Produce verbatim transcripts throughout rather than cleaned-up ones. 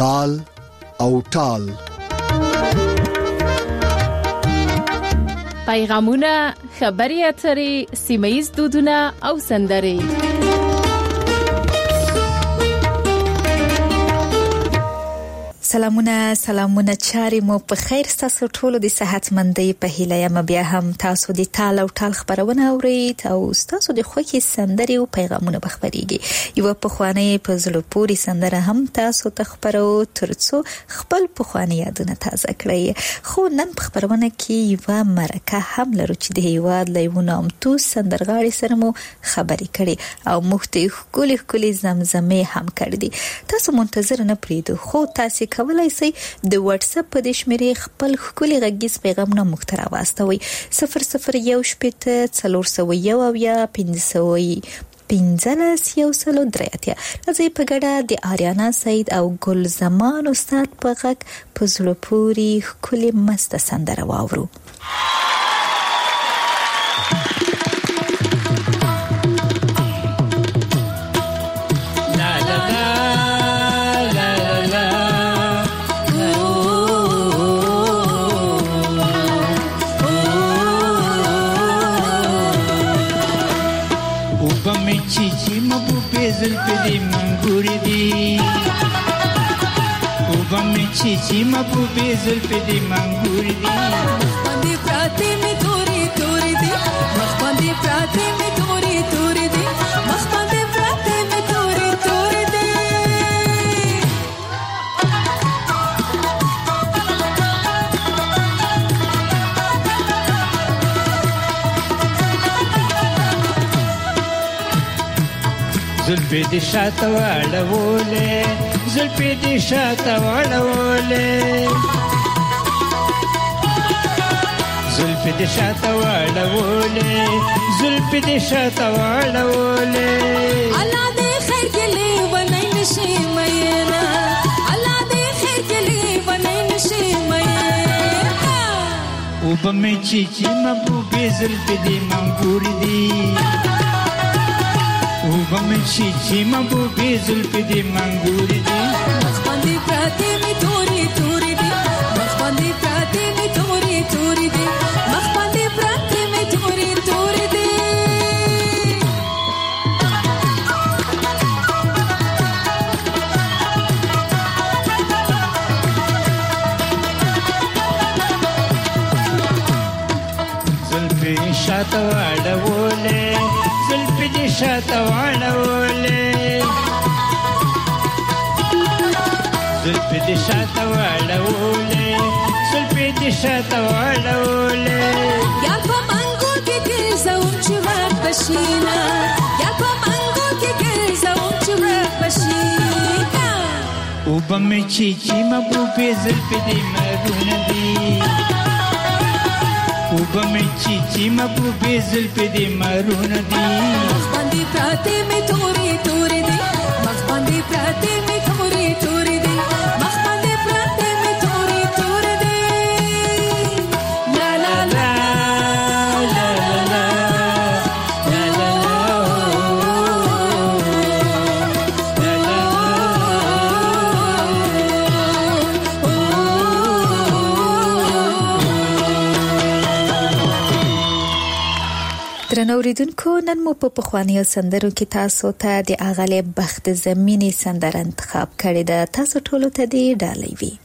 تال او ټال. پیغامونه، خبري اترې، سیمه‌ییز دودونه او سندرې. سلامونه سلامونه چاري مو په خیر. تاسو ټول د صحتمندۍ په هیله یم. بیا هم تاسو د تال او ټال خبرونه اورئ او تاسو د خوښي سندرې او پیغامونه بخبريږي. یو په خواني په زړه پوري سندره هم تاسو ته خبرو ترڅو خپل په خواني یادونه تازه کړئ. خو نن په خبرونه کې یو مرکه هم لرو چې د هیواد لایونه هم تو سندرغاړي سره مو خبرې کړي او مختلف خولي خولي زمزمه هم کړې دي. تاسو منتظر نه پریدو خو تاسو کولای شئ د واتس اپ په د شمیرې خپل خولي غږیز پیغامونه مخترا واستوي صفر صفر یو شپږ څلور سوه یو یا پنځه سوه پنځلس یو سلو درېاتیا. لږه په ګډه د آریانا سعید او ګل زمان استاد په غږ په زړه پوري خولي مست سندره واورو. چیچی مبو پیزل پدی منگوری دی اوبا می چیچی مبو پیزل پدی منگوری دی مخبندی پراتی می توری توری دی مخبندی پراتی می توری توری دی مخبندی پراتی می توری توری دی زلفی دی شاتا والا ووله زلفی دی شاتا والا ووله زلفی دی شاتا والا ووله زلفی دی شاتا والا ووله اللہ دے خیر کے لیے بنائی نشی میرا اللہ دے خیر کے لیے بنائی نشی میرا اوبا میں چیچی مبوبی زلفی دی منگوری دی اوبا میں چیچی مبوبی زلفی دی منگوری دی مخبندی پراتی می توری توری دی مخبندی پراتی می توری توری دی مخبندی پراتی می توری توری دی زلفی شاتا والا ووله زلفی دی شاتا والا ووله زلفی دی شاتا والا ووله زلفی دی شاتا والا ووله یا په منګو کې ګرځاو چې ور بشینا یا په منګو کې ګرځاو چې ور بشینا اوبا می چیچی مبوبی زلفی دی مرونه دی اوبا می چیچی مبوبی زلفی دی مرونه دی مخبندی پراتی می توری توری دی مخبندی پراتی می توری توری دی مخبندی پراتی می توری توری دی لا لا لا لا لا لا لا درنو اوریدونکو نن مو په پخوانیو سندرو کې تاسو ته د اغلی بخت زمینی سندره انتخاب کړې ده. تاسو ټولو ته دې ډالۍ وي.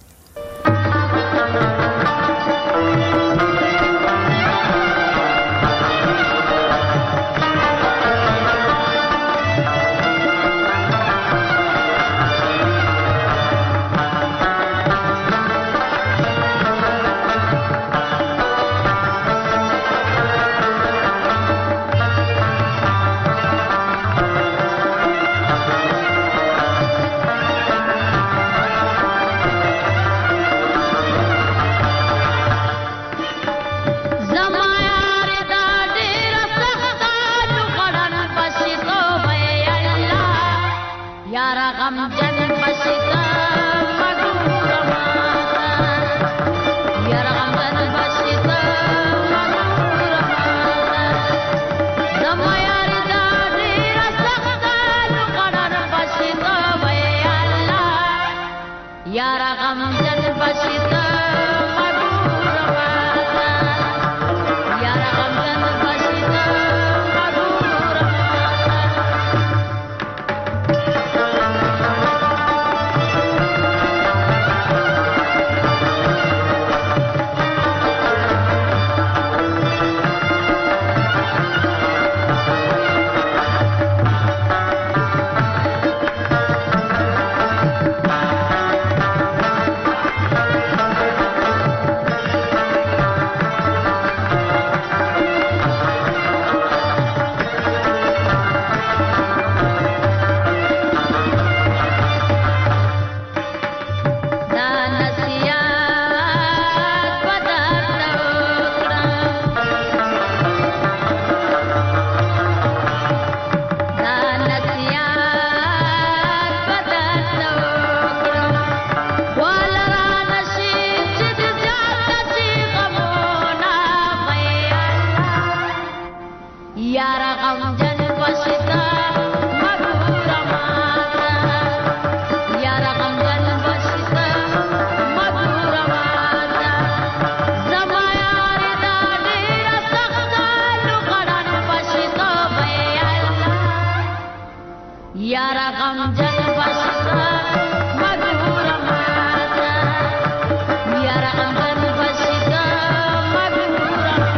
یارا غم جن بشتا مدور ماتا یارا غم جن بشتا مدور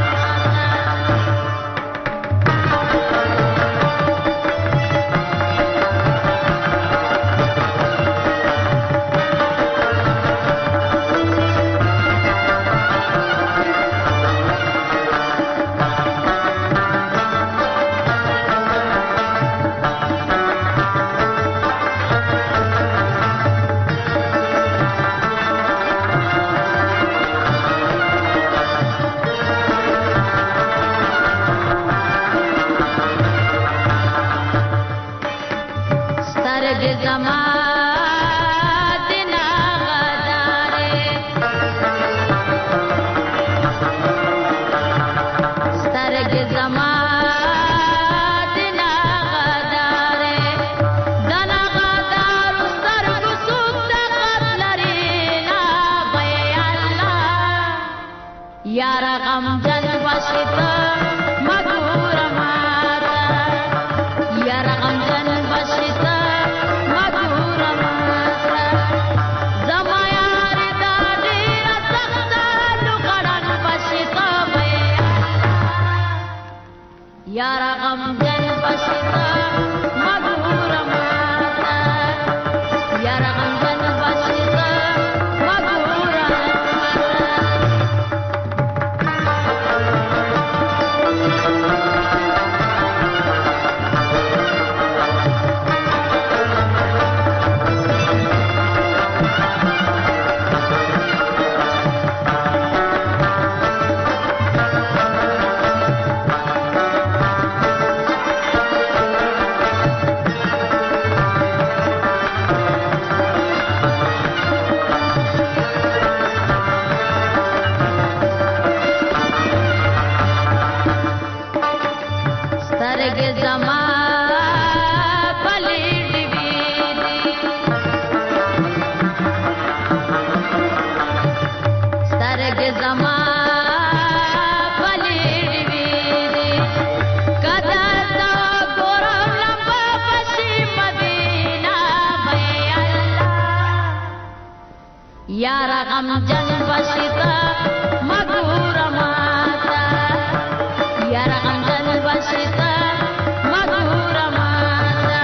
یارا غم جن بشتا مدور ماتا یارا غم جن بشتا مدور ماتا زما یار دا ډیر سخت لوګړن بشتا یارا غم جن بشتا مدور ماتا یارا غم جن بشتا یارا غم جن بشتا مدور ماتا یارا غم جن بشتا مدور ماتا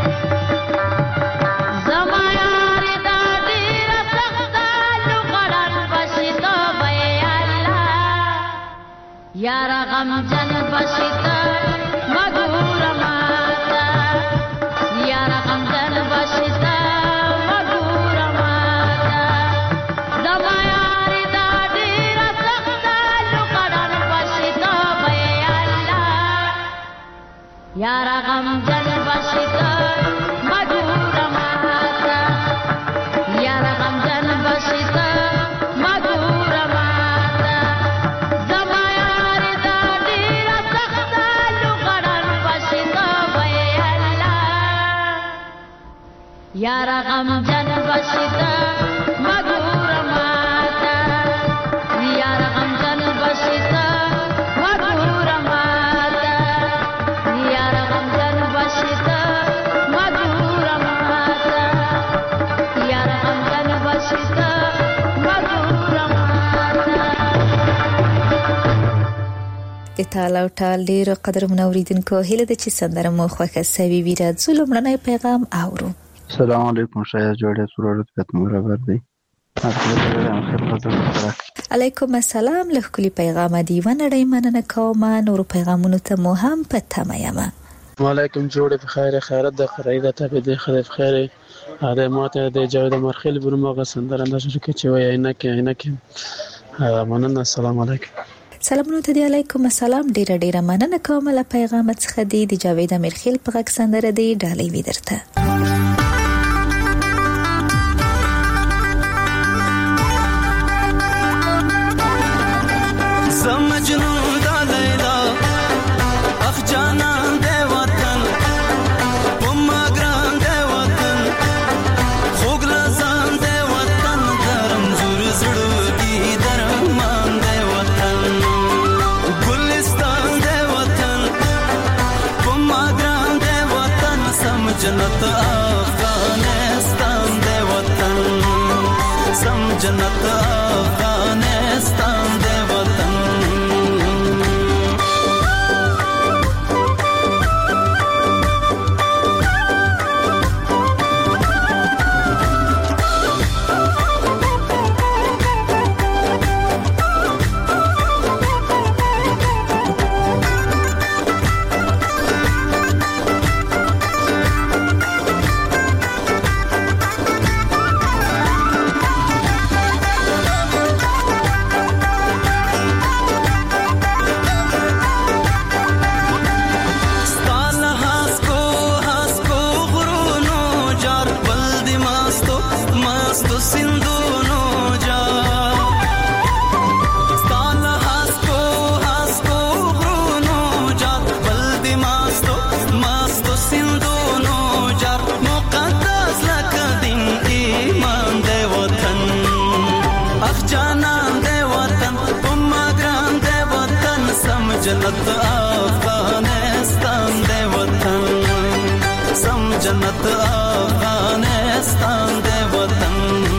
زما یار دا ډیر سخت لوګړن بشتا وای الله یارا غم جن بشتا مدور ماتا یارا غم جن بشتا یارا غم جن بشتا مدور ماتا یارا غم جن بشتا مدور ماتا زما یار دا ډیر سخت لوګړن بشتا وای الله یارا غم جن بشتا مدور ماتا یارا غم جن بشتا مدور ماتا یارا غم جن بشتا مدور ماتا یارا غم جن بشتا مدور ماتا د تال او ټال ډیر قدر منوریدونکو هیله د چې سندره مو خوښه سوي وي راځو لمړنی پیغام اورو. السلام علیکم شاید جوړه سرورت ختم برابر دی علیکم السلام له کلی پیغام دی ونړی مننه کوم نور پیغامونو ته مو هم پته یم. وعلیکم جوړه بخیر خیرت د خریده ته به د خیر خیر اده ماته د جاوید مرخل برمغه سندره اندازه کې چې وای نه کې نه کې مننه. السلام علیکم. سلامونه ته دی. علیکم السلام ډیر ډیر مننه کوم له پیغام څخه دی د جاوید مرخل په غږ سندره دی ډالۍ وی درته. مجنون دا لیلا اخ جانا دے وطن پما گران دے وطن خوگ لزان دے وطن درم زور زڑو دی درمان دے وطن گلستان دے وطن پما گران دے وطن سم جنت جنت افغانستان دے وطن جنت افغانستان دے وطن سم جنت افغانستان دے وطن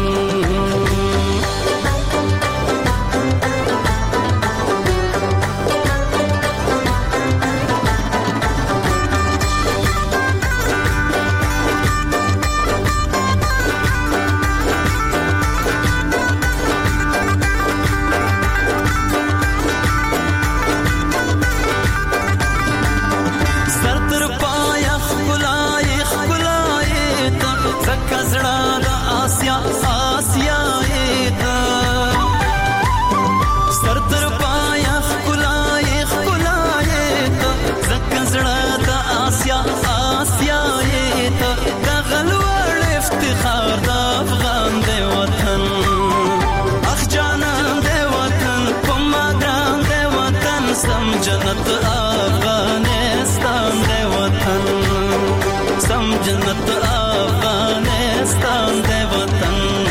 جنت افغانستان دے وطن سم جنت افغانستان دے وطن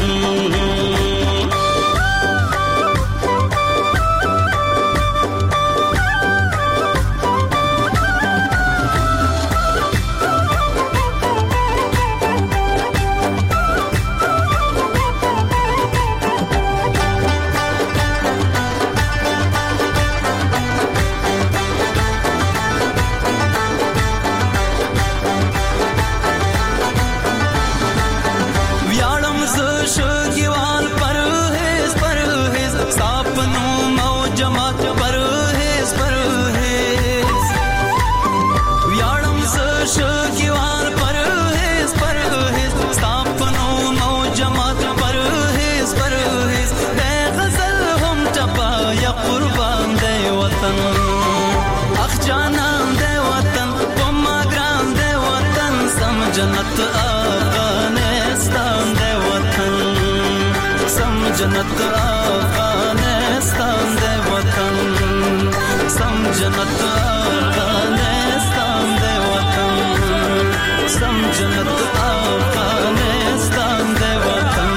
جنت افغانستان دے وطن سم جنت افغانستان دے وطن سم جنت افغانستان دے وطن سم جنت افغانستان دے وطن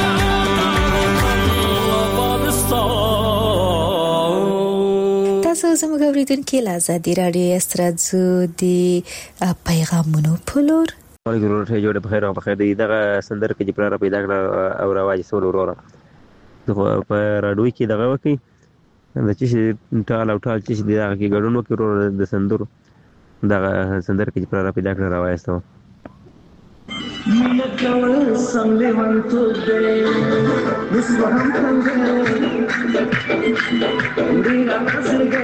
تاسو زموږ اوریدونکو له ازادي رادیو استرادزو دی پیغامونو پلور ولې ضرورت هي جوړه بخیر او بخیر دی دغه سندر کې چې پر پیدا کړ او رواج سول وروره دغه په راډیو کې دغه وکی د چې ټال او ټال چې دغه کې ګډون وکړو د سندر دغه سندر کې پر پیدا کړ رواج سو مینه کول سم لیوان تو دې وسوهم څنګه دې راځي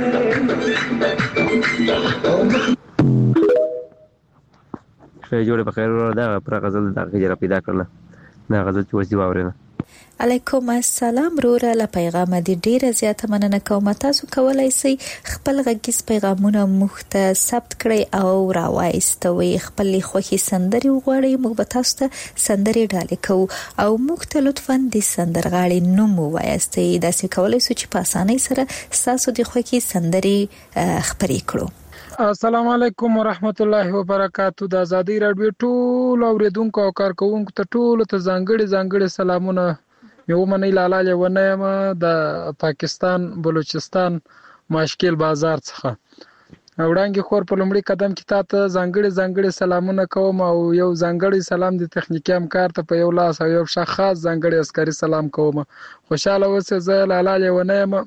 شي جوړه بخیر وروره دا پر غزل دغه کې پیدا کړل دا غزل چې وځي واورینه علیکم السلام روره له پیغام دې ډیره زیاته مننه کوم تاسو کولای شئ خپل غږیز پیغامونه موږ ته ثبت کړئ او راوایستوي خپل خوښي سندري وغواړئ موږ به تاسو ته سندري ډالې کوو او موږ ته لطفاً د سندرغاړي نوم ووایاستئ داسې کولای شو چې په اسانۍ سره تاسو د خوښي سندري خبرې کړو السلام علیکم ورحمت الله وبرکاتہ د ازادي رادیو ټول اوریدونکو او کارکونکو ته ټول ته ځانګړي ځانګړي سلامونه یو منی لاله لونه د پاکستان بلوچستان ماشکل بازار څخه وړانګې خور په لومړي قدم کې تاسو ځانګړي ځانګړي سلامونه کوم او یو ځانګړي سلام د تخنیکی همکار ته په یو لاس او یو شخص ځانګړي عسکري سلام کوم. خوشاله اوسئ. زه لاله لیونی یم.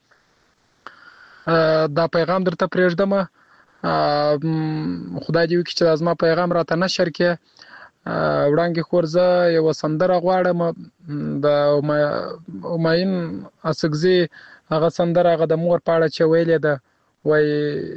دا پیغام درته پرېږدم. خدای دې وکړي چې زما پیغام راته نشر کړي. وړانګې خور زه یو سندره غواړم د همایون اڅکزي هغه سندره هغه د مور په اړه چې ویلې ده وای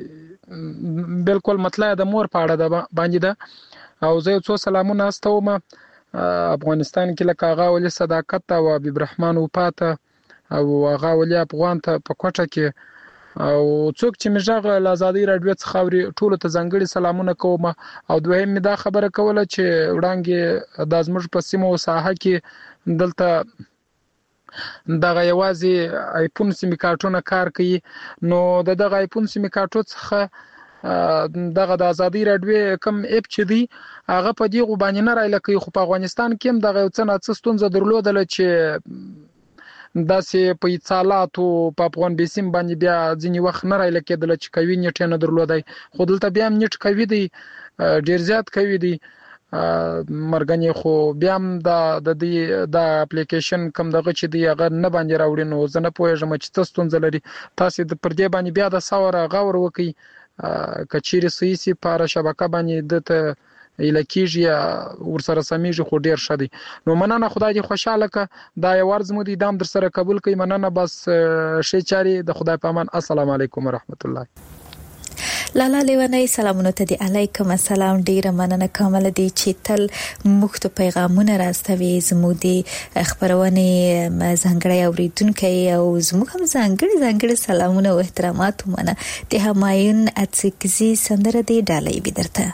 بالکل مطلع د مور په اړه ده باندې ده او زه یو څو سلامونه استوم افغانستان کې لکه هغه ولي صداقت او حبیب رحمان وپاته او هغه ولي افغان ته په کوټه کې او څوک چې مجاغ له آزادۍ راډیو څخه اوري ټولو ته ځانګړي سلامونه کوم. او دویم می دا خبره کوله چې وړانګې د زموږ په سیمه او ساحه کې دلته دغه یوازې آیفون سیمې کارتونه کار کوي. نو د دغه آیفون سیمې کارتو څخه دغه د آزادۍ راډیو کم اپ چې دی هغه په دې غوبانې نه رایله کوي. خو په افغانستان کې هم دغه یو څه نه څه ستونزه درلودله چې داسې په اتصالاتو په افغان بیسیم باندې بیا ځینې وخت نه رایله کېدله چې کوي نیټ نه درلودی. خو دلته بیا هم نیټ کوي دی ډیر زیات کوي دی مرګنی. خو بیا هم د دې د اپلیکیشن کم دغه چې دی هغه نه باندې راوړي. نو زه نه پوهېږم چې څه ستونزه لري. تاسو د پر دې باندې بیا د ساوره غور وکړئ کچېرې صحیح سي په شبکه باندې دته الکیږي ورسره سمېږي خو ډیر ښه دی. نو مننه. خدای دې خوشاله که. دا یو ورځ مو دې دام در سره قبول کړئ. مننه. بس ښې چارې د خدای په امان. السلام علیکم ورحمت الله. لاله لیونی سلامونه ته دی. علیکم السلام. ډیره مننه کومه لدی چې تل موږ ته پیغامونه راستوي. زموږ دی خبرونه ځانګړی اوریدونکو او زموږ هم ځانګړي ځانګړي سلامونه او احترامات ومنه. د همایون اڅکزي سندره دی ډالۍ بدرته.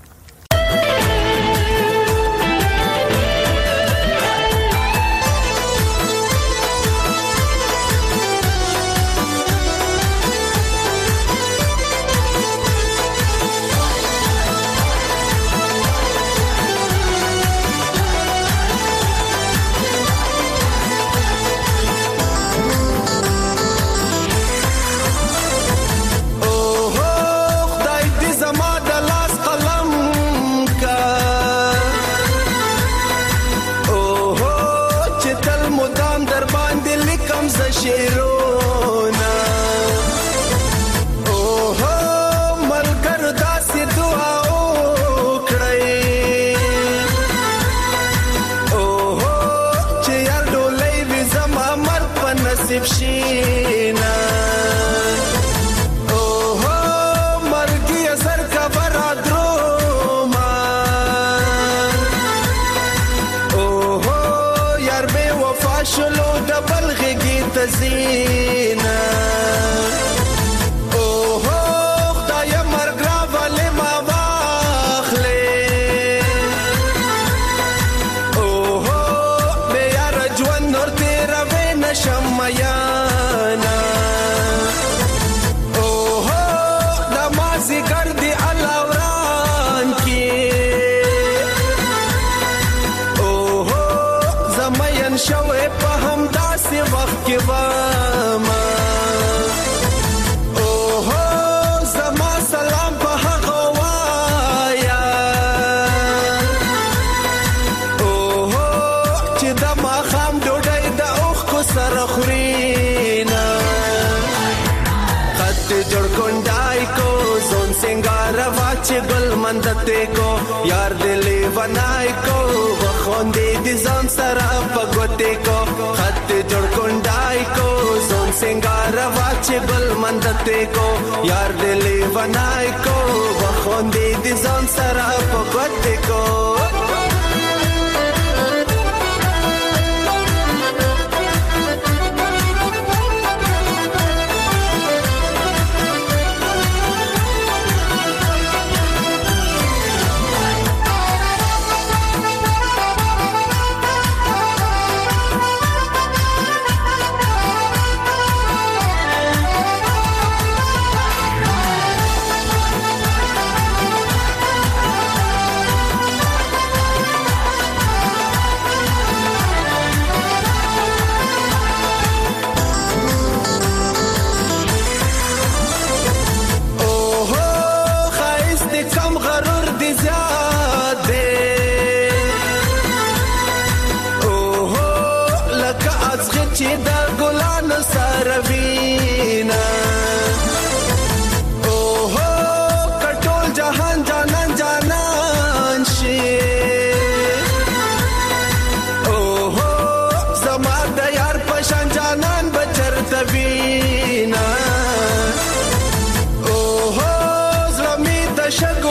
مندته کو یار دلی ونای کو وخوندې دي ځان سره پګوتې کو خط جوړ کونډای کو زون سنگار واچ بل مندته کو یار دلی ونای کو وخوندې دي ځان سره پګوتې کو.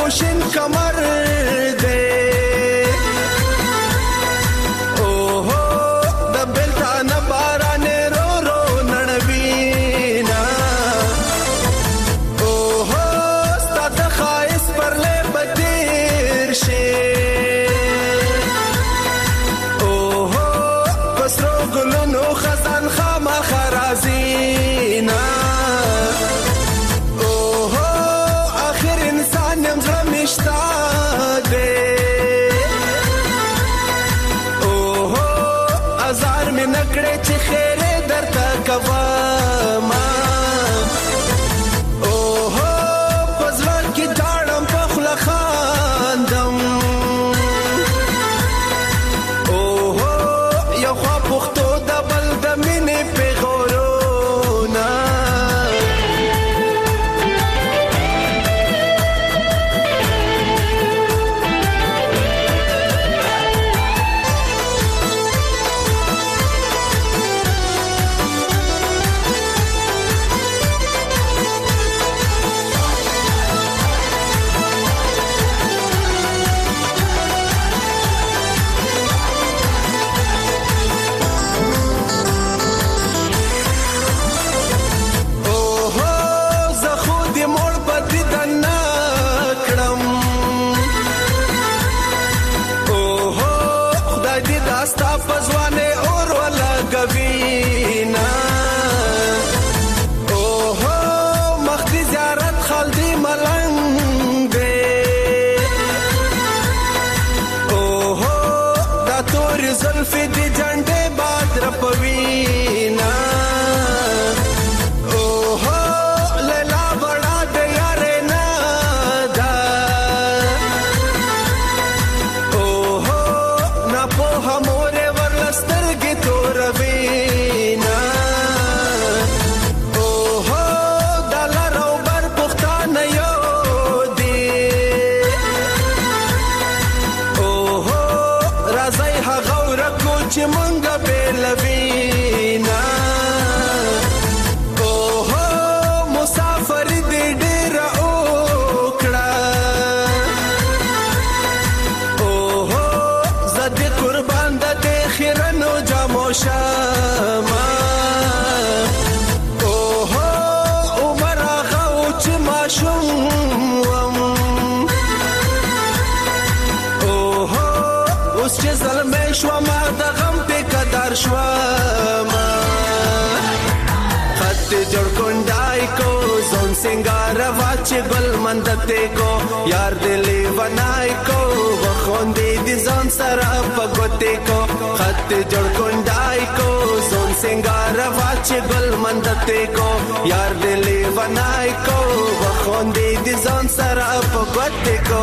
شین کمر دے اوہو د بلتان باران رو رو نړوینا اوہو ستا د خایس پر لے بدیر شے اوہو پسرو گلونو خزان خاما خرازینا बल मंदते को यार दिली बनाई को बखोंदी दी जोन सरा पगोते को खत जोड़ कुंडाई को जोन सिंगार वाचे बल मंदते को यार दिली बनाई को बखोंदी दी जोन सरा पगोते को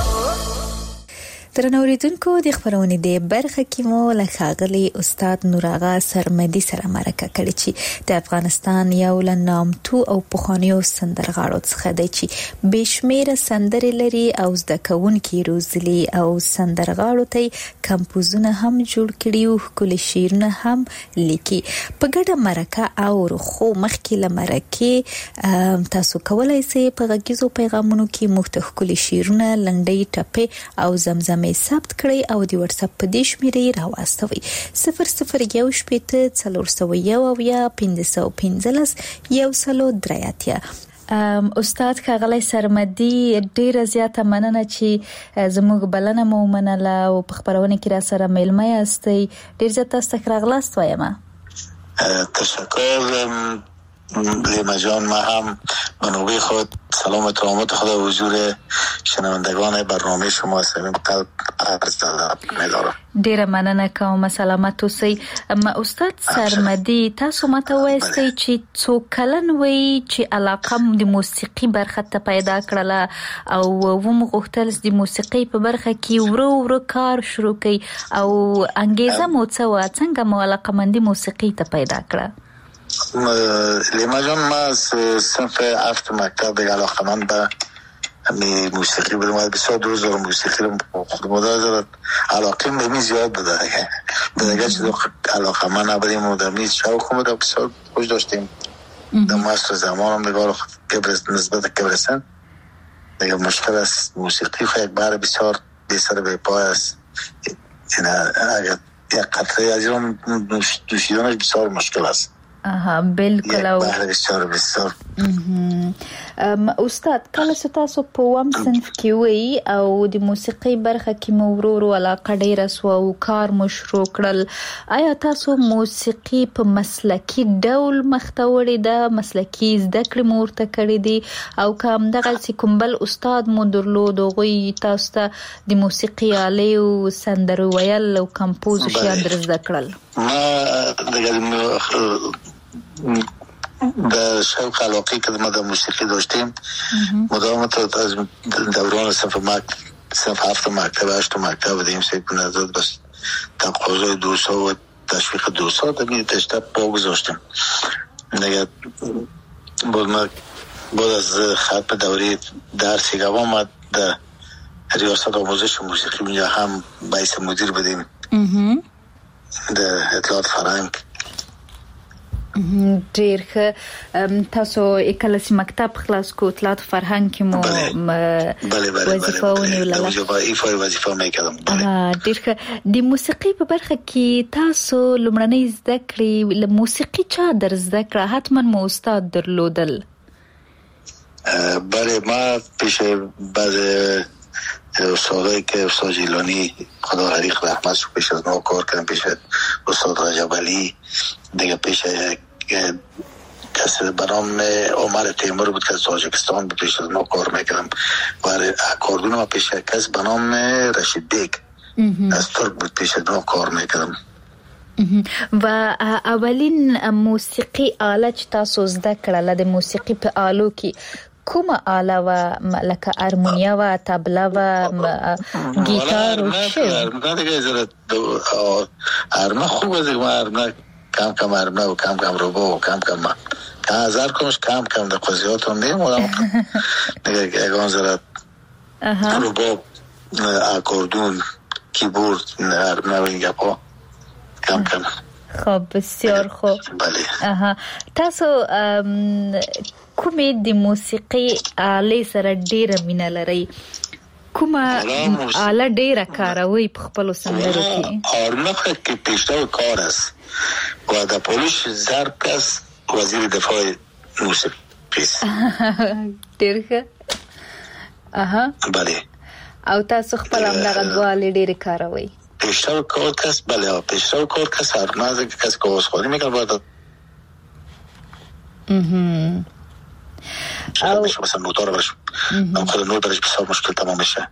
درنوریدونکو د خبرونې د برخه کې مو له ښاغلي استاد نور آغا سرمدي سره مرکه کړې چې د افغانستان یو له نامتو او پخوانیو سندرغاړو څخه دی چې بشمیره سندرې لري او زده کوونکي روزلي او سندرغاړو ته کمپوزونه هم جوړ کړي او ښکلي شعرونه هم لیکي په ګډه مرکه او خو مخکې له مرکې تاسو کولای شئ په غږیزو پیغامونو کې مختلف ښکلي شعرونه لنډۍ ټپې او زمزمه مې ثبت کړئ او د واتس اپ په دې شمیرې راوستوي صفر صفر یو شپږ څلور سوه یو اویا پنځه سوه پنځلس یو سلو درې اتیا. استاد ښاغلی سرمدي ډیره زیاته مننه چې زموږ بلنه مو ومنله او په خپرونه کې را سره میلمه یاستئ. ډیر زیات تاسو ته راغلاست وایم. تشکر لیما جان. ما هم منوبه خود سلام و ترامات خدا حضور شنوندگان برنامه شما صمیم قلب عرض دارم. ډیره مننه کوم. سلامت اوسئ. استاد سرمدي تاسو ماته وایستئ چې څو کلن وئ چې علاقه د موسیقي برخه ته پیدا کړله او و مو غوښتل د موسیقي په برخه کې ورو ورو کار شروع کړئ او انګیزه مو څه وه؟ څنګه مو علاقه‌مندي موسیقي ته پیدا کړه؟ لیما جان ما از صنف هفت مکتب دیگه علاقه‌مند به موسیقی بودم و بسیار دوست دارم موسیقی رو خود مادر دارد علاقه می زیاد بوده دیگه چه علاقه‌مند نبودیم و در میز شوق بوده بسیار خوش داشتیم در مصر زمان هم نگاه نسبت کبرستان دیگه مشکل است. موسیقی خو یک بار بسیار بی سر به پای است. یعنی اگر یک قطره از این دوشیدنش بسیار مشکل است. آها بالکل. یک بار بسیار بسیار. استاد کله چې تاسو په وام صنف کې وی او د موسیقي برخه کې مو ورور علاقه ډیره سو او کار مو شروع کړل، آیا تاسو موسیقي په مسلکي ډول مخته وړې ده، مسلکي زده کړې مو ورته کړې دي او کوم دغه کوم بل استاد مو درلود غوي تاسو ته د موسیقي آلې او سندرو ویل او کمپوز شي در زده کړل؟ ما دغه د شوق علاقه که ما د موسیقی داشتیم مدام از دوران صنف مکتب صنف هفت مکتب هشت مکتب بودیم سیکون ازاد بس تقاضای دوستا و تشویق دوستا دمی تشتب با گذاشتیم نگه بود ما بود از ختم دوری درسی که ما در ریاست آموزش موسیقی منجا هم باعث مدیر بدیم در اطلاعات فرهنگ ډیر ښه. تاسو کلاسي مکتب خلاص کو اطلاعات فرهنګ کې مو وظیفه ونیوله؟ وظیفه وظیفه مې کړم. ډیر ښه. د موسیقي په برخه کې تاسو لومړنۍ زده کړې له موسیقي چا در زده کړه؟ حتما مو استاد درلودل؟ بله ما پیش بعض استادایی که استاد جیلانی خدا حریق رحمت شو پیش از ما کار کردم، پیش استاد رجب علی، دیگه پیش کسی برام عمر تیمور بود که از تاجیکستان بود پیش از ما کار میکردم و اکاردون ما پیش کس برام رشید بیگ از ترک بود پیش از ما کار میکردم. و اولین موسیقی آله چې تاسو زده کړله د موسیقي په آلو کې کومه آله و؟ لکه ارمونیا و، تبله و، گیتار و چه؟ ارمونه دیگه ازاره ارمونه خوب از دیگه ارمونه کم کم ارمونه و کم کم روبا و کم کم ما که هزار کمش کم کم در قضیات هم نیم و دیگه اگه ازاره روبا اکاردون کیبورد ارمونه و این گپا کم کم. خب بسیار خوب. بله. تاسو کومې د موسیقي آلې سره ډیره مینه لرئ؟ کومه آله ډیره کاروئ په خپلو سندرو کې؟ آرمونه که پیشرو کار است و د پولیس ضرب کس وزیر دفاع موسیقی است. ډیر ښه. اها بله. او تاسو خپل هم دغه دوه آلې ډیرې کاروئ؟ پیشرو کار کس بله پیشرو کار کس آرمونه که کس کاغذخوانی میکنه باید شاید بشه مثلا نوتا رو برش من خود نوت برش بسیار مشکل تمام میشه.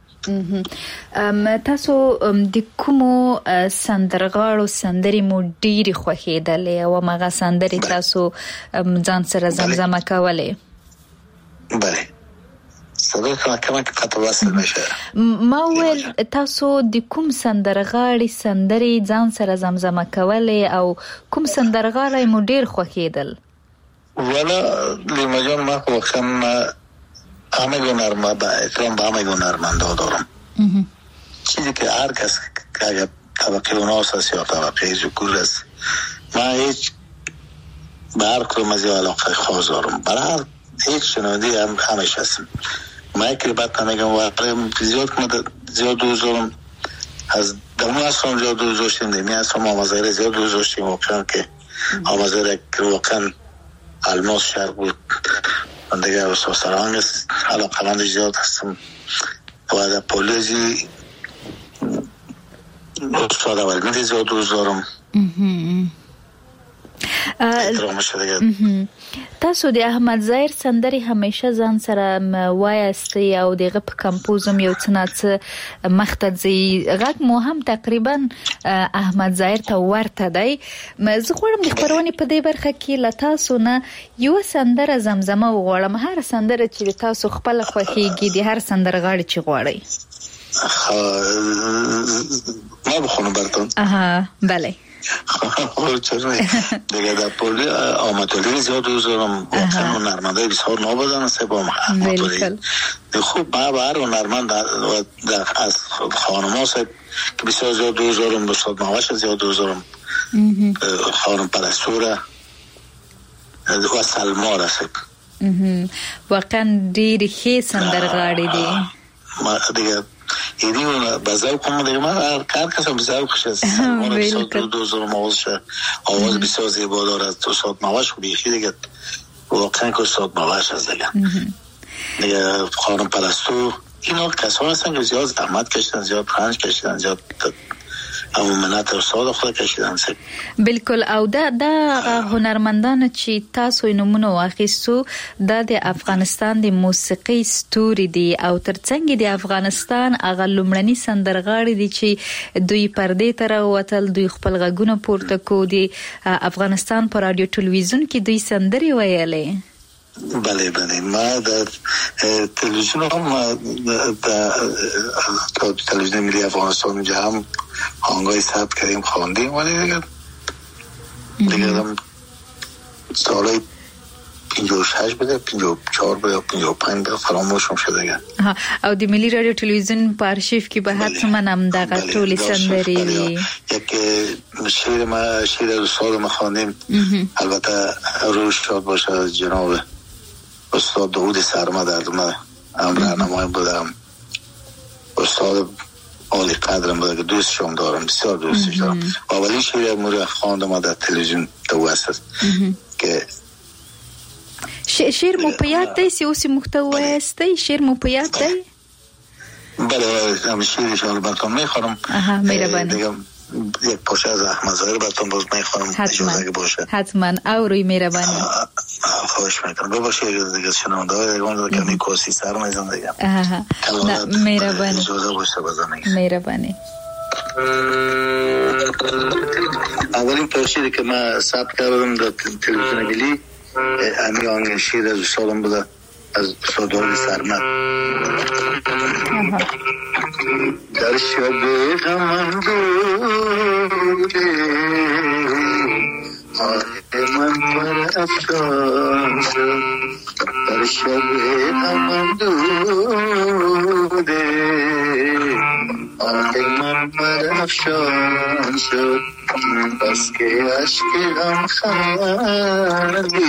تاسو د کومو سندرغاړو سندرې مو ډېرې خوښېدلې او هغه سندرې تاسو ځان سره زمزمه کولې؟ بله صدای کنه کمه که قطع وصل میشه. ما ویل تاسو د کوم سندرغاړي سندرې ځان سره زمزمه کولې او کوم سندرغاړی مو ډېر خوښېدل؟ والا لیما جان ما خواهم همه گنرمند با احترام به همه گنرمندا دارم. چیزی که هر کس که اگر طبقه اوناس هست یا طبقه ذکور است من هیچ به هر کدوم از علاقه خاص دارم، برای هر هیچ شنوندی هم همش هستم. من یک ربط نمیگم و زیاد کنم زیاد دوست دارم از دمو هستم زیاد دوست داشتیم دمی هستم آمازهره زیاد دوست داشتیم واقعا که آمازهره واقعا الماس شهر بود. من دیگه استاد سرهنگ علاقه مندش زیاد هستم و در پولیزی استاد اولمیدی زیاد دوست دارم. احترامش دیگه. تاسو د احمد ظاهر سندرې همیشه ځان سره وایستئ او دغه په کمپوزم یو څه نه څه مخته ځي، غږ مو هم تقریبا احمد ظاهر ته ورته دی. زه غواړم د خپرونې په دې برخه کې له تاسو نه یوه سندره زمزمه وغواړم، هر سندره چې د تاسو خپله خوښېږي، د هر سندرغاړي چې غواړئ. ما بخونم براتون؟ آها بله. دیگه در پولی آماتوری زیاد دوست دارم، واقعا هنرمندای بسیار نابودن است با آماتوری. خوب ما بر هنرمند از خانم ها که بسیار زیاد دوست دارم، استاد ماوش زیاد دوست دارم، خانم پرستوره و سلما رسید واقعا ډېر ښه سندرغاړي دي. ما دیگه یعنی بازار کوم دیگه من کار کردم بازار خوشش اون دو زور موزه آواز بسیار زیبا داره. تو صوت مواش بیخی دیگه واقعا که صوت مواش از دیگه دیگه خانم پرستو اینا کسان هستن که زیاد زحمت کشیدن، زیاد رنج کشیدن، زیاد اما منت استاد خود کشیدن. بالکل. او دا دا هنرمندان چې تاسو یې نومونه واخیستو دا د افغانستان د موسیقي ستوري دي او ترڅنګ د افغانستان هغه لومړني سندرغاړي دي چې دوی پردې ته راوتل، دوی خپل غږونه پورته کو دي افغانستان په رادیو ټلویزیون کې دوی سندرې ویلې. بله بله ما در تلویزیون هم در تلویزیون ملی افغانستان اونجا هم آهنگای ثبت کردیم خواندیم ولی دیگه دیگه هم سالای پنجاه و شش بده، پنجاه و چهار بده، پنجاه و پنج بده فراموشم شده دیگه. او د ملی رادیو تلویزیون په آرشیف کې به حتما هم دغه ټولې سندرې وي. یک شعر ما شعر استاد ما خواندیم البته روش شاد باشه جناب استاد داود سرمد من هم راهنمای بودم. استاد عالی قدرم بوده که دوستشون دارم، بسیار دوستش دارم. اولین شعر مورد خواندم در تلویزیون توسط که شعر مو په یاد دی چې اوس محتوا است شعر مو په یاد دی؟ بله هم شعرش البته میخوانم. مهربانی. یک پاشه از احمد ظاهر براتون باز میخوانم اجازه اگه باشه. حتما. او روی مهربانی. خواهش میکنم. بباشه دیگه شنونده های دیگه اون کمی کوسی سر میزن دیگه. نه مهربانی. اجازه باشه بزنید. مهربانی. اولین پرشیدی که من ثبت کردم در تلویزیون ملی همین آن شیر از استادم بوده از استاد سرمد. در شب غم دوده آه من پر افشان شد. در شب غم دوده آه من پر افشان شد. بس که عشق غم خندی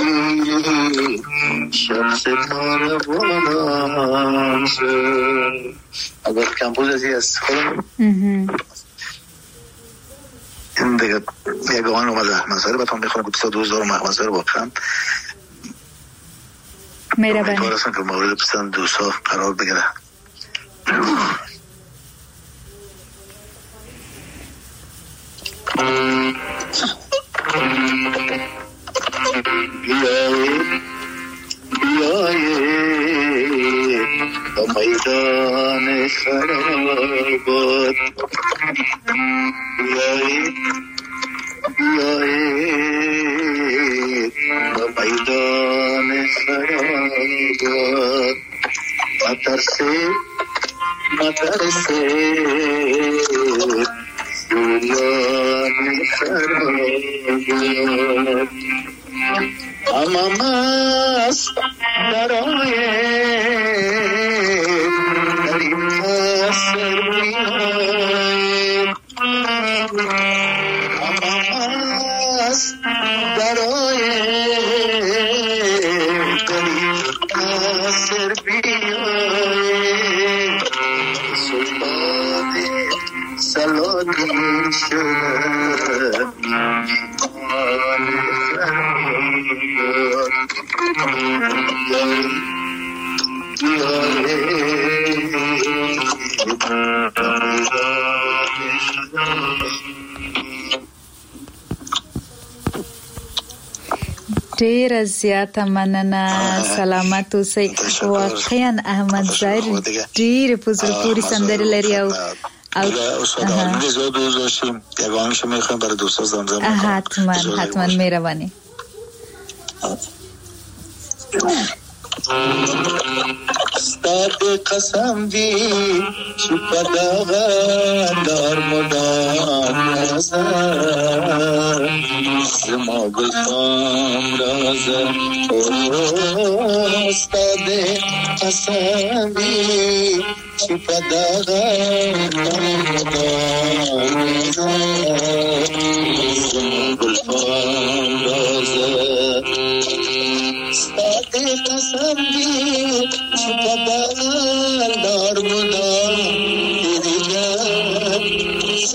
شب ستاره بلند شد. اگر کمپوز ازی از خودم این دیگه یک آن اومده احمد ظاهر باتون میخونم که بسیار دوست دارم احمد ظاهر واقعا مهربانی. امیدوار هستم که مورد پسند دوستا قرار بگیره. بیایی بیایی با میدان خرابات بیایی بیایی با میدان خرابات مترسه مترسه بیایی خرابات اما مست برای دریم تاثر بیاید اما مست برای دریم تاثر بیاید سلطان سلطان شد ډیر زیاته مننه. سلامت اوسئ. واقعا احمد ظاهر ډیر په زړه پورې سندرې لري او استاد عالمی زیاد دوست داشتیم. یگانش میخوایم برای دوستا زمزم کنم. حتما حتما مهربانی. استاد قسم دی چی پداغن دار مدام نزن زما گلفام رازن استاد قسم دی چی پداغن دار مدام نزن زما گلفام رازن استاد قسم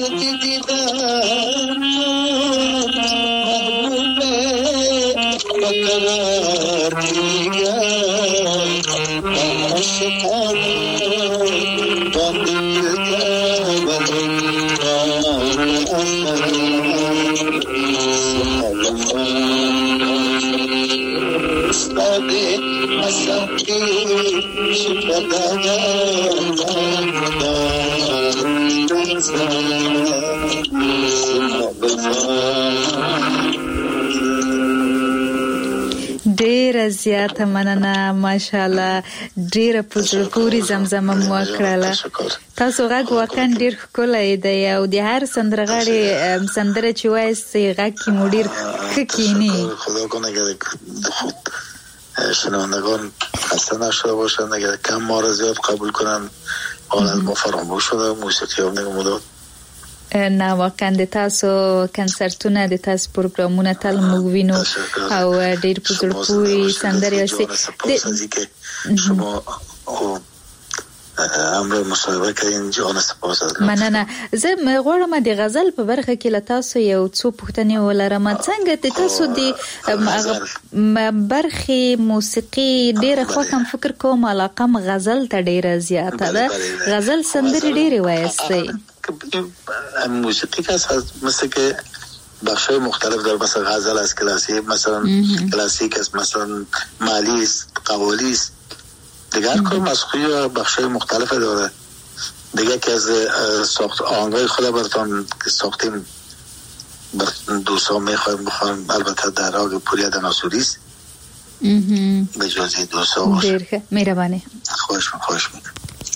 ډیره زیاته مننه ماشاءالله ډیره په زړه پورې زمزمه مو وکړله تاسو غږ واقعا ډیر ښکلی دی او د هر سندرغاړي سندره چې وایي غږ کې مو ډیر ښه کینی خدا کنه که شنوندگان خسته نشده باشند اگر کم ما را زیاد قبول کنن حالت ما فراموش شده موسیقی هم نگه مداد نه واقعا د تاسو کنسرتونه د تاسو پروګرامونه تل موږ وینو او ډیر په زړه پورې سندرې وایي شما امر مصاحبه کردین جان سپاس مننه زه غواړم د غزل په برخه کې له تاسو یو څو پوښتنې ولرم څنګه د تاسو د برخې موسیقي ډیره خوښم فکر کوم علاقه م غزل ته ډیره زیاته ده غزل سندرې ډیره وایستی موسیقی که مثل که بخشای مختلف داره مثلا غزل است کلاسیک مثلا کلاسیک است مثلا مالی است قوالی است دیگه هر کار مسخوی و بخشای مختلف داره دیگه که از ساخت آهنگای خود براتون ساختیم دوستان میخوایم بخوایم البته در راگ پوریا دناسوری است به جازی دوستان باشه دیر مهربانی خوش من خوش من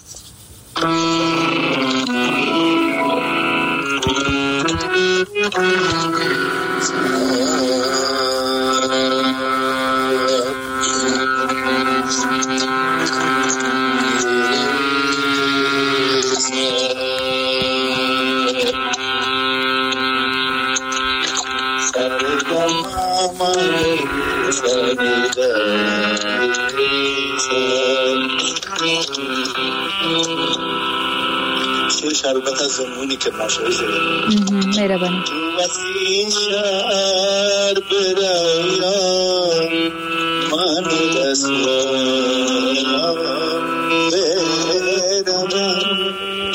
شیر شربت از زمونی که ماشایی شده مهربانی وسیع شهر برایم من دستم برم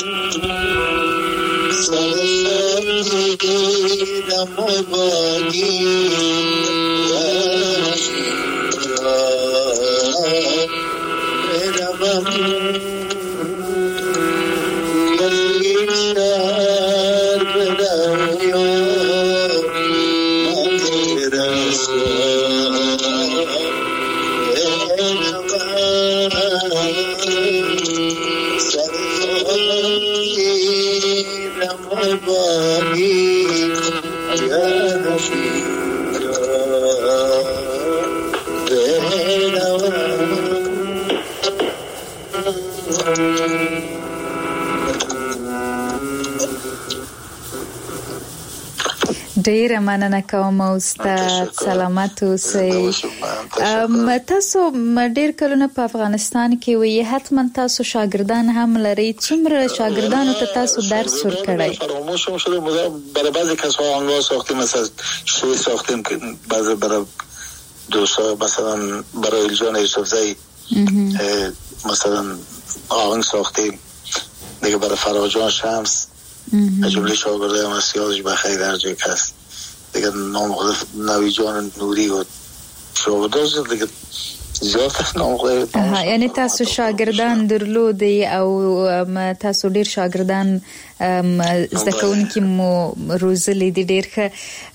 سر سبزیدم مبادی ډیره مننه کوم استاد سلامت اوسئ تاسو ډیر کلونه په افغانستان کې وي حتما تاسو شاګردان هم لري څومره شاګردانو ته تاسو درس ورکړی فراموش شده برای بعضی کسا آنگاه ساختیم مثلا شوی ساختیم که بعضی برای دوستا مثلا برای الجان یوسفزی مثلا آهنگ ساختیم دیگه برای فراجان شمس جمله شاگرده هم از یادش بخیر در جای کس دیگه نام خود نوی جان نوری و شاگرده دیگه زیاد نام خود یعنی تاسو شاگردان درلودی او تاسو ډیر شاگردان زده کوونکي مو روزلي دي ډیر ښه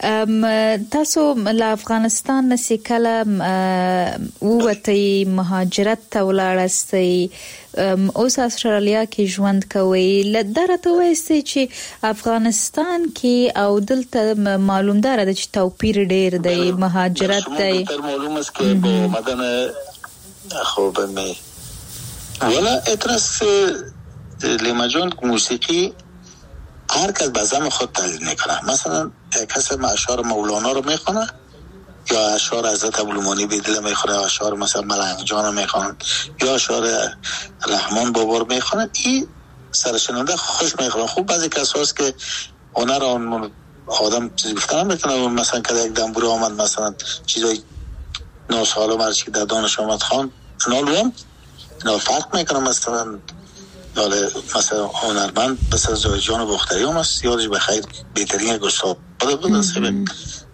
تاسو له افغانستان نه چې کله ووتئ مهاجرت ته ولاړاستئ اوس استرالیا کې ژوند کوئ له دا راته وایاستئ چې افغانستان کې او دلته معلوم داره چې توپیر ډیر دی مهاجرت دی معلوم است که با آمدن خوب می ولی اترس لیما جان موسیقی هر کس به زم خود تعلیم میکنه مثلا کسی اشعار مولانا رو میخونه یا اشعار حضرت ابوالمانی بیدل میخونه یا اشعار مثلا ملنگ جان میخونه یا اشعار رحمان بابا رو میخونه این سرشنونده خوش میخورن. خوب بعضی کساست که هنر آن آدم چیزی گفتن میتونه، مثلا که یک دنبوره آمد مثلا چیزای ناسالم مرچی که در دانش آمد خان نالوام اینا فرق میکنه. مثلا داله مثلا هنرمند مثلا زایجان بختری هم هست، یادش بخیر بهترین یک استاد بوده، سبب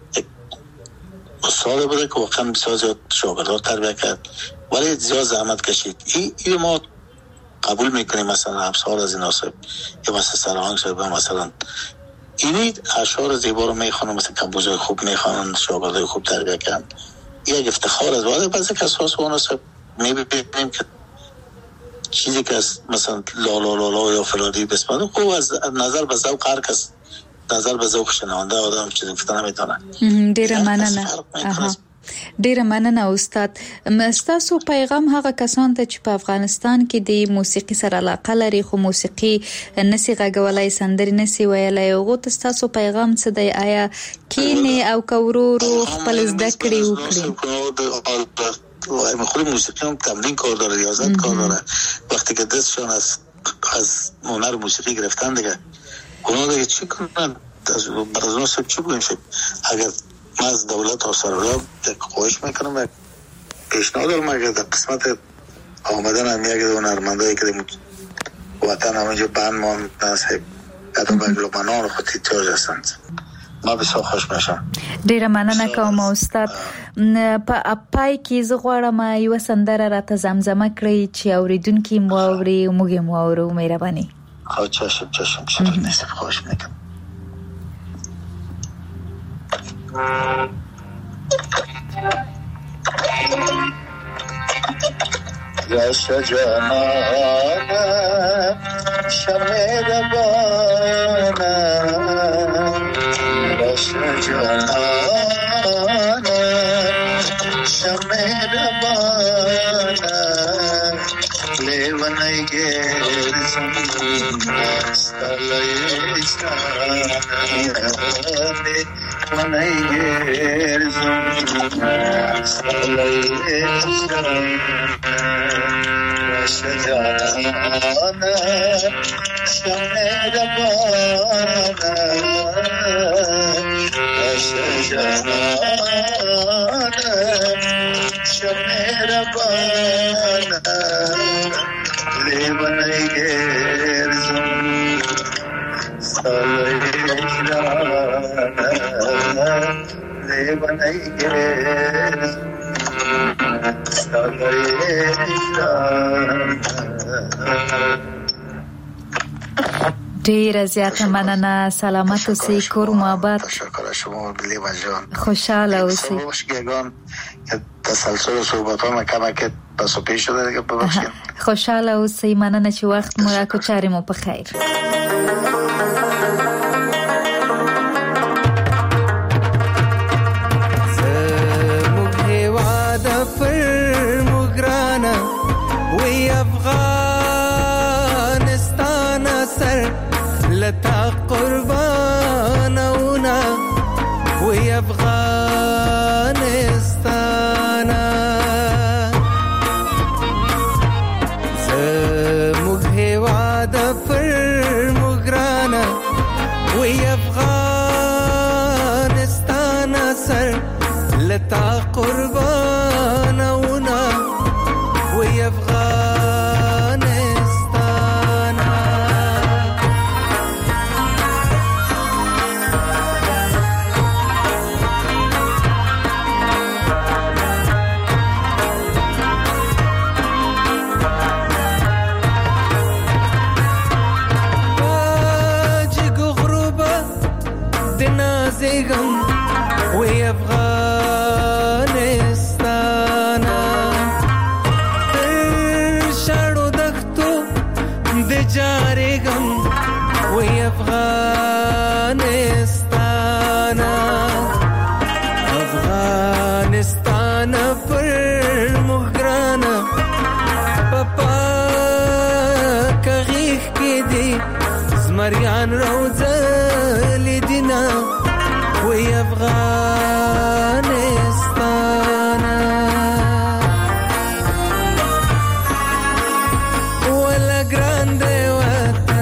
استاد بوده که واقعا بسیار زیاد شاگردان تربیه کرد ولی زیاد زحمت کشید. این ای ما قبول میکنیم مثلا امثال از این آسب یا مثلا سرهنگ صاحب مثلا اینی اشعار زیبا رو میخوانن، مثلا کمپوزای خوب میخوانن، شاگردای خوب تربیه کردن، یک افتخار است. ولی بعضی کساس و مناسب میبینیم که چیزی که مثلا لا لا لا لا یا فلانی بسپاده خوب از نظر به ذوق هر کس نظر به ذوق شنونده آدم چیزی گفتن نمیتونه. ډیره مننه. اها ډیره مننه استاد. تاسو پیغام هغه کسان ته چې په افغانستان کې د موسیقي سره علاقه لري خو موسیقي نسی غږولای سندري نسی ویلای، هغه تاسو پیغام څه دی؟ آیا کینه او کورورو خپل زده کړی وکړي؟ و خود موسیقی هم تمرین کار داره، ریاضت کار داره. وقتی که دستشون از از هنر موسیقی گرفتن دیگه اونا دیگه چی کنن؟ برای اونا سب چی بگیم شد؟ اگر من از دولت و سرورا یک خواهش میکنم و پیشنهاد دارم اگر در قسمت آمدن هم یک هنرمندایی که وطن همینجا بند مان نصیب یادو بگلومنان خود احتیاج هستند، ما بسیار خوش میشم. ډیره مننه کوم استاد. په پای کې زه غواړم یو سندره راته زمزمه کړئ چې اوریدونکي مو اوري، موږ مو اورو. مهرباني. خو چشم چشم شرف نیست، خوش میکنم. یا شجاعانه شمیر بانه یا شجاعانه شمیر بانه لیونی گرزم ستالی ستانه لیونی گرزم ستالی ستانه شجاعانه شمیر بانه شجاعانه شمیر بانه لیونی گرزم سالیشانه لیونی گرزم ډیره زیاته مننه. سلامت اوسئ، کور مو آباد. تشکر شما لیما جان. خوشحاله اوسئ. ببخشید تسلسل صحبتام کمک پس و پیش شده دیگه، ببخشید. خوشحاله اوسئ، مننه چې وخت مو راکړ. چارې مو په خیر. لتا قربانونا وی افغانستانا زموږ هیواد پر مګرانا وی افغانستانا سر لتا قربانونا وی افغانستانا وی افغانستانا تر شاړو دښتو د جارېږم وی افغانستانا افغانستانا پر موږ ګرانه په پاکه غېږ کې دي زمریان روزلي دینه وی افغانستانا ولا ګران دی وطن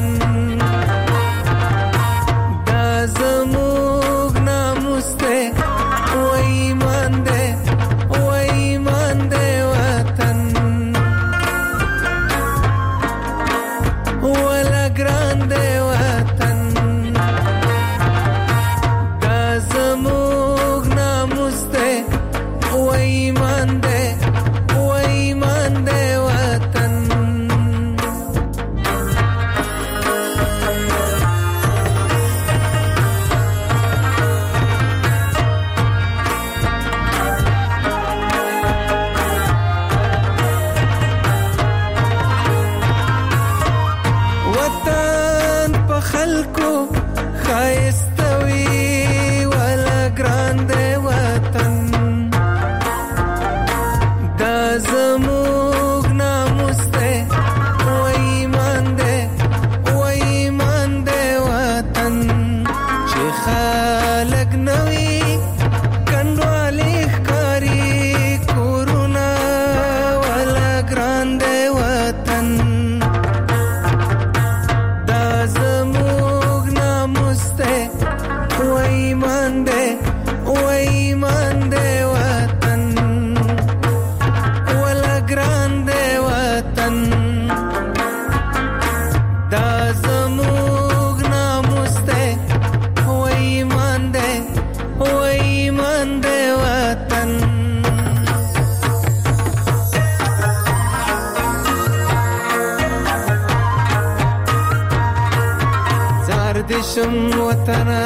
خلق نوی کنډوالی ښکاري کورونه ولا ګران دی وطن دا زموږ ناموس دی و ایمان دی و ایمان دی وطن ولا ګران دی وطن دا زموږ ناموس دی و ایمان دی و ایمان دی وطن زار دشم وطنه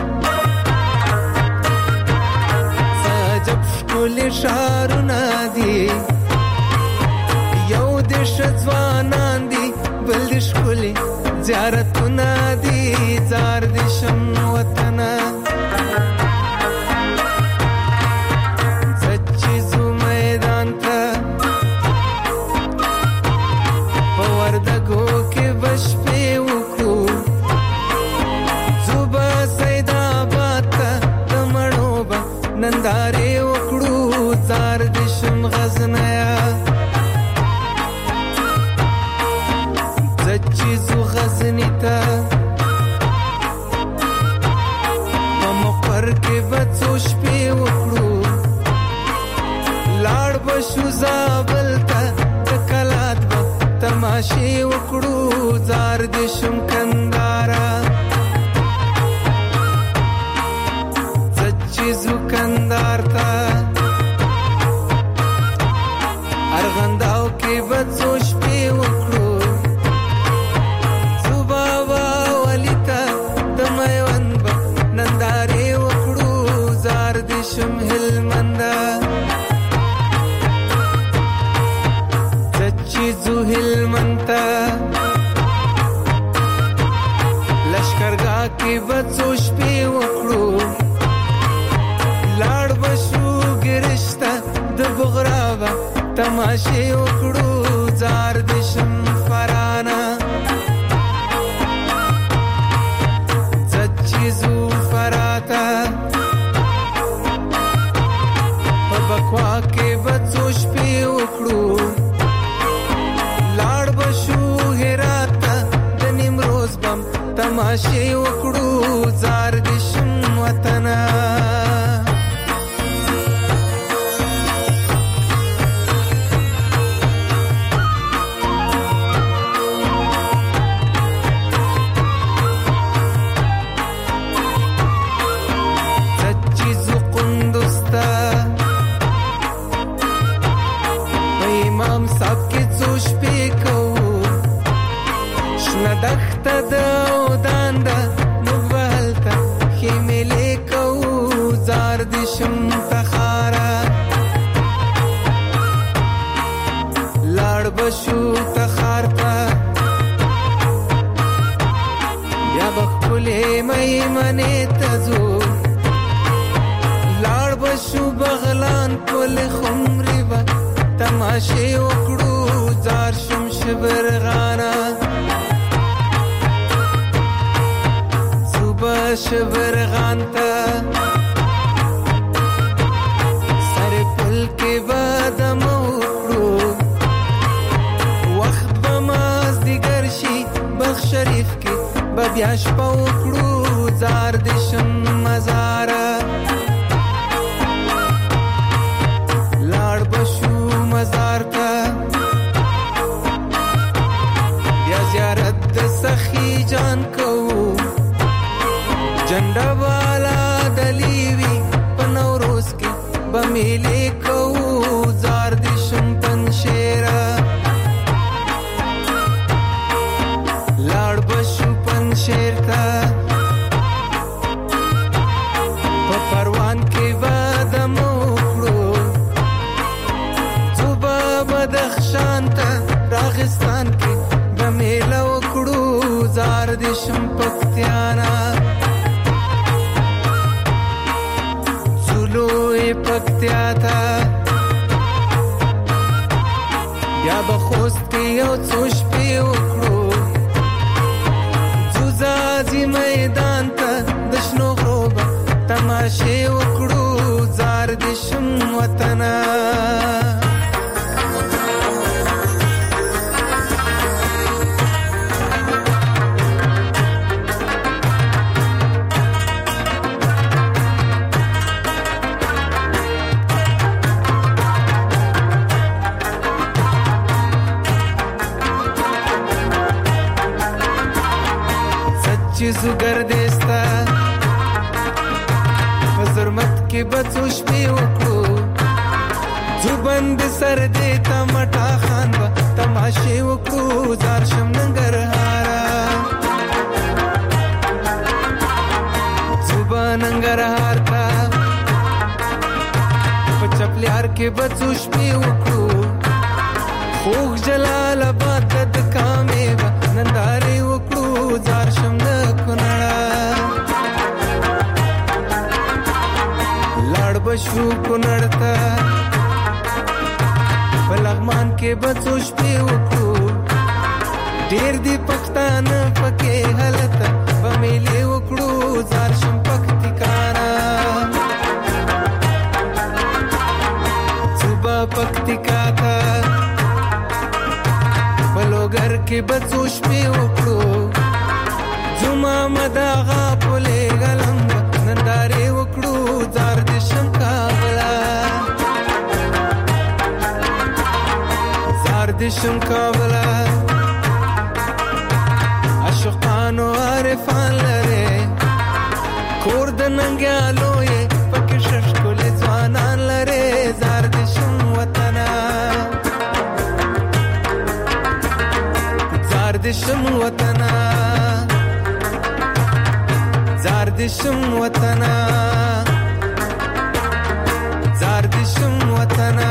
سجب شکل شارونه دي یو د ځوانان دي بل د ښکلي زیارتونه دي زار دشم وطنه سچې ځو میدان ته په وردګو کې به شپې وکړو ځو به سیدآباد ته د مڼو به نندارې وکړو زار دشم غزنیه سچې ځو غزني ته په مقر کې به څو شپې وکړو لاړ به شو زابل ته د کلات به تماشې وکړو زار دشم کندهاره سچې ځو کندهار ته ارغنداو کې به څو شپې وکړو ځو بابا ولي ته د میوند به نندارې وکړو زار دشم هلمنده سچې ځو هلمند ته لشکرګاه کې به څو شپې وکړو لاړ به شو ګرش ته د بغرا به تماشې وکړو زار دشم فرانه سچې ځو فراته په بکوا کې به څو شپې وکړو لاړ به شو هرات ته د نیمروز بم تماشې وکړو زار دشم وطنه سچې ځو قندوز ته په امام صاحب کې څو شپې کوو شنه دښته ده او دانده موږ به هلته ښې میلې کوو زار دشم تخاره لاړ به شو تخار ته بیا به ښکلې میمنې ته ځو لاړ به شو بغلان پل خمرې به تماشې وکړو زار شم شبرغانه ځو به شبرغان ته سر پل کې به دمه وکړو وخت به مازدیګر شي بخت شریف کې به بیا شپه وکړو زار دشم مزاره لاړ به شو مزار ته بیا زیارت د سخي جان کوو جنډه والا دلی وي په نوروز کې به میلې کوو زار دشم پنشیره لاړ به شو پنشیر ته په پروان کې به دمه وکړو ځو به بدخشان ته راغستان کې به میله وکړو زار دشم پکتیانا ځو لوی پکتیا ته بیا به خوست کې یو څو شپې وکړو ځو ځاځي میدان ته د شنو تماشې وکړو زار دې شم وطنه چیزو گردستا فزرمت کې بچو شپې وکړو زبند سر دې تمټا خان با تماشې وکړو زار شم ننګرهارا زبان ننګرهار تا پچپلیار کې بچو شپې وکړو خوږ جلال آباد د کامې با نندارې وکړو زار شم د کونړه لاړ بشو کونړ ته په لغمان کې بڅو شپې وکړو ډېر دي پښتانه پکې هلته په میلې وکړو زار شم پکتیکانا صوبه پکتیکا ته په لوګر کې بڅو شپې وکړو زما مداغا پولې غلم نندارې وکړو زار دې شم کابلا زار دې شم کابلا عاشقانو عارفان لري کور د ننګیالو یې پکې ششکولې ځوانان لري زار دې شم وطنه زار دې شم وطنه زار دې شم وطنه زار دې شم وطنه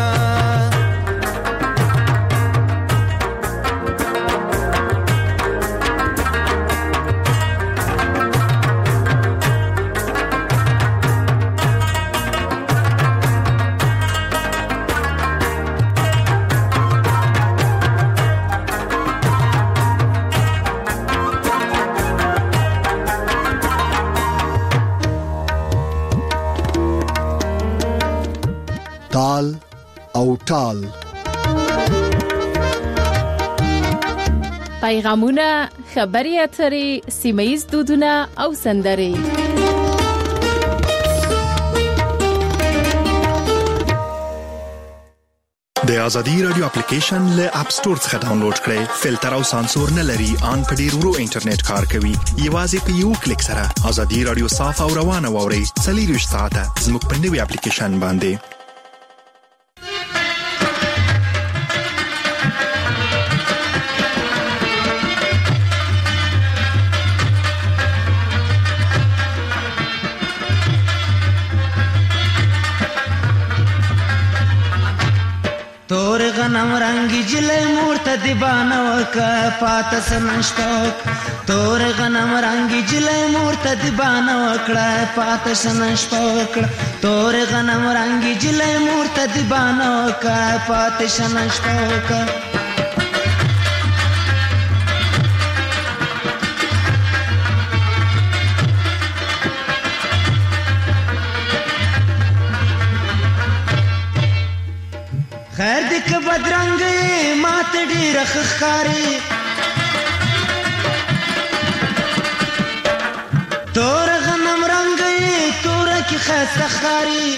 تال او ټال پیغامونه خبري اترې سیمه‌ییز دودونه او سندرې د ازادي رادیو اپلیکیشن له اپ ستور څخه ډاونلوډ کړئ فلټر او سانسور نه لري ان په ډیر ورو انټرنیټ کار کوي یوازې په یو کلیک سره ازادي رادیو صاف او روانه ووري څلور ساعته زموږ په نوي اپلیکیشن باندې تور غنم رنگی جلے مورت دیبانا وکا پاتس نشپاک تور غنم رنگی جلے مورت دیبانا وکڑا پاتس نشپاک تور غنم رنگی جلے مورت دیبانا وکا پاتس نشپاک خیر دک بدرنگ مات ډیر خخاري تور غنم رنگ تور کی خسته خاري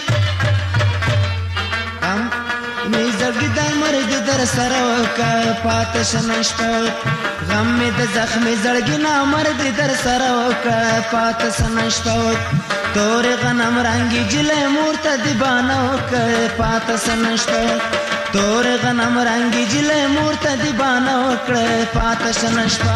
ام می زړګي د مرګ در سره وکا پاتش نشته غم می د زخم زړګي نه مرګ در سره وکا پاتش نشته تور غنم رنگ جله مورته دی باندې وکا پاتش نشته تور غنم رنگی جلے مورتا دی بانا وکڑے پاتش نشپا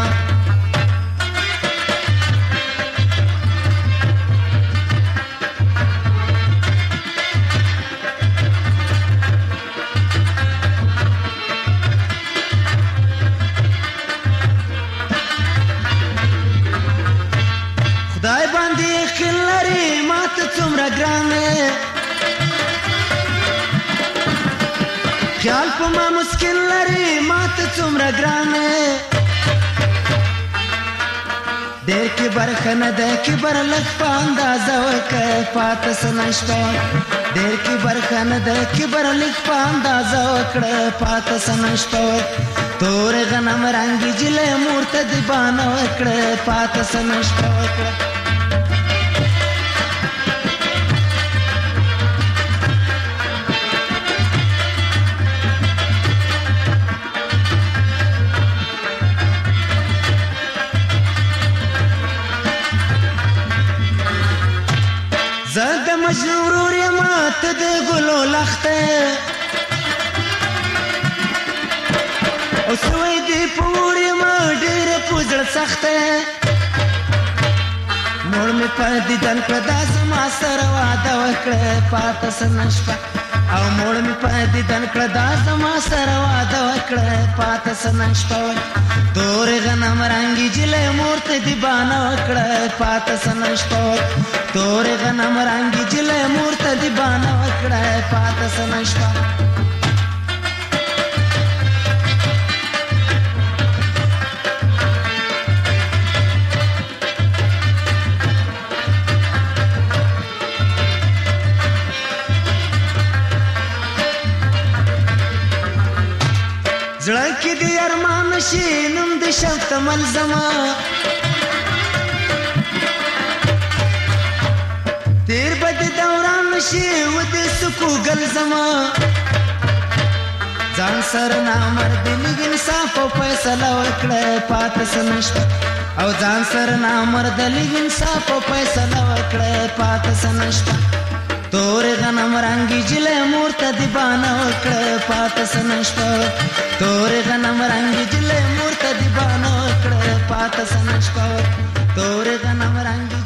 خدای باندې خل لري ماته څومره ګرانه خیال په ما مسکین لري ماته څومره ګرانه ډېر کبر ښه نه دی کبر لږ په اندازه وکړه پاته څه نشته ډېر کبر ښه نه دی کبر لږ په اندازه وکړه پاته څه نشته تورې غنم رنګې جلۍ مور ته دې بانه وکړه پاته څه نشته وکړه زه د مجنون ورور یم ته د ګلو لښته او سوی دې په اور یم ډېره په زړه سخته مور مې په دیدن کړه دا زما سره واده وکړه پاته څه نه شپه او مور مې په دیدن کړه دا زما سره واده وکړه پاته څه نه شپه تورې غنم رنګې جلۍ مور ته دې بانه وکړه پاته څه نه شپه تورې غنم رنګې جلۍ مور ته دې بانه وکړه پاته څه نه شپه زړه کې دې ارمان شي نوم دې شفت ملزمه تیر بد دوران شي و دې سکو ګلزمه ځان سره نامرد لږ انصاف او فیصله وکړه پاته څه نشته او ځان سره نامرد لږ انصاف او فیصله وکړه پاته څه نشته تورې غنم رنګې جلۍ مور ته دې بانه وکړه پاته څه نشته تورې غنم رنګې جلۍ مور ته دې بانه وکړه پاته څه نشته تورې غنم رنګې